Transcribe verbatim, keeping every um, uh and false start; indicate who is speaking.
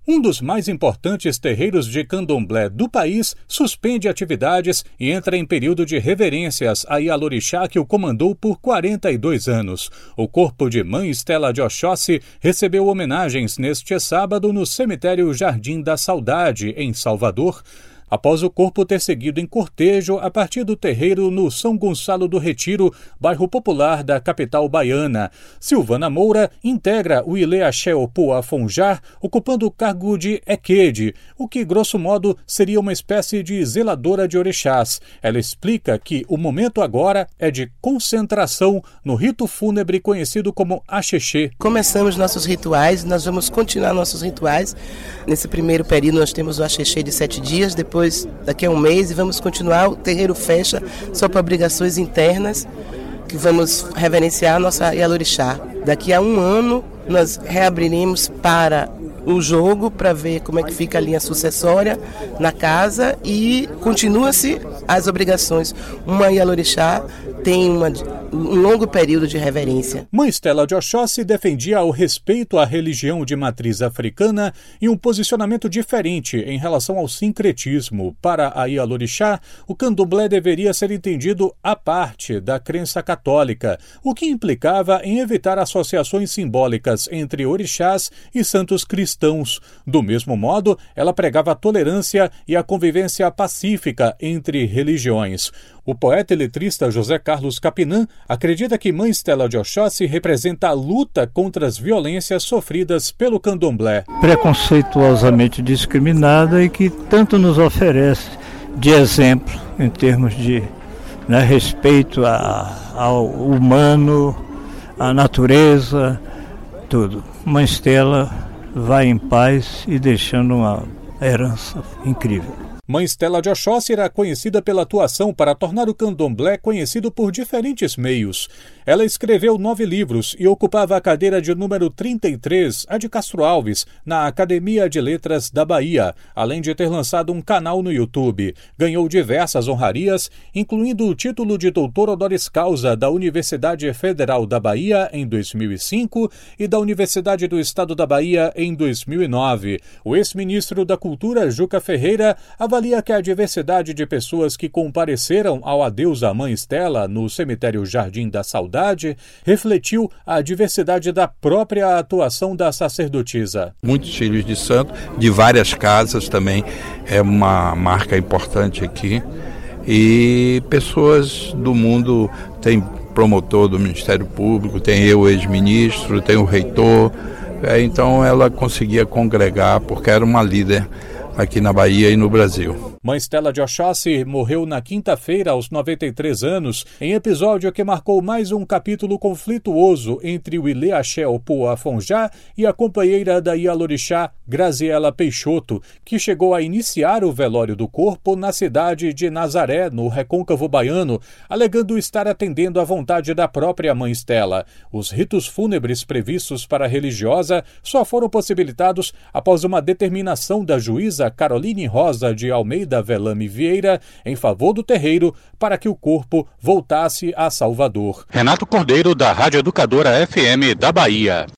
Speaker 1: Um dos mais importantes terreiros de candomblé do país suspende atividades e entra em período de reverências a Ialorixá, que o comandou por quarenta e dois anos. O corpo de Mãe Estela de Oxóssi recebeu homenagens neste sábado no cemitério Jardim da Saudade, em Salvador, após o corpo ter seguido em cortejo a partir do terreiro no São Gonçalo do Retiro, bairro popular da capital baiana. Silvana Moura integra o Ilê Axé Opô Afonjar, ocupando o cargo de Equede, o que, grosso modo, seria uma espécie de zeladora de orixás. Ela explica que o momento agora é de concentração no rito fúnebre conhecido como Axexê.
Speaker 2: Começamos nossos rituais, nós vamos continuar nossos rituais. Nesse primeiro período nós temos o Axexê de sete dias, depois daqui a um mês, e vamos continuar. O terreiro fecha só para obrigações internas, que vamos reverenciar a nossa Ialorixá. Daqui a um ano nós reabriremos para o jogo, para ver como é que fica a linha sucessória na casa, e continua-se as obrigações. Uma Ialorixá tem uma, um longo período de reverência.
Speaker 1: Mãe Estela de Oxóssi defendia o respeito à religião de matriz africana e um posicionamento diferente em relação ao sincretismo. Para a Ialorixá, o candomblé deveria ser entendido à parte da crença católica, o que implicava em evitar associações simbólicas entre orixás e santos cristãos. Do mesmo modo, ela pregava a tolerância e a convivência pacífica entre religiões. O poeta e letrista José Carlos Capinã acredita que Mãe Estela de Oxóssi representa a luta contra as violências sofridas pelo candomblé.
Speaker 3: Preconceituosamente discriminada e que tanto nos oferece de exemplo em termos de, né, respeito a, ao humano, à natureza, tudo. Mãe Estela vai em paz e deixando uma herança incrível.
Speaker 1: Mãe Estela de Oxóssi era conhecida pela atuação para tornar o candomblé conhecido por diferentes meios. Ela escreveu nove livros e ocupava a cadeira de número trinta e três, a de Castro Alves, na Academia de Letras da Bahia, além de ter lançado um canal no YouTube. Ganhou diversas honrarias, incluindo o título de doutor honoris causa da Universidade Federal da Bahia em dois mil e cinco e da Universidade do Estado da Bahia em dois mil e nove. O ex-ministro da Cultura, Juca Ferreira, avalia que a diversidade de pessoas que compareceram ao adeus à Mãe Estela no cemitério Jardim da Saudade refletiu a diversidade da própria atuação da sacerdotisa.
Speaker 4: Muitos filhos de santo, de várias casas também, é uma marca importante aqui. E pessoas do mundo, tem promotor do Ministério Público, tem eu, ex-ministro, tem o reitor. É, então ela conseguia congregar porque era uma líder aqui na Bahia e no Brasil.
Speaker 1: Mãe Estela de Oxóssi morreu na quinta-feira aos noventa e três anos, em episódio que marcou mais um capítulo conflituoso entre o Ilê Axé Opô Afonjar e a companheira da Ialorixá, Graziela Peixoto, que chegou a iniciar o velório do corpo na cidade de Nazaré, no Recôncavo Baiano, alegando estar atendendo à vontade da própria Mãe Estela. Os ritos fúnebres previstos para a religiosa só foram possibilitados após uma determinação da juíza Caroline Rosa de Almeida Velame Vieira em favor do terreiro para que o corpo voltasse a Salvador.
Speaker 5: Renato Cordeiro, da Rádio Educadora F M da Bahia.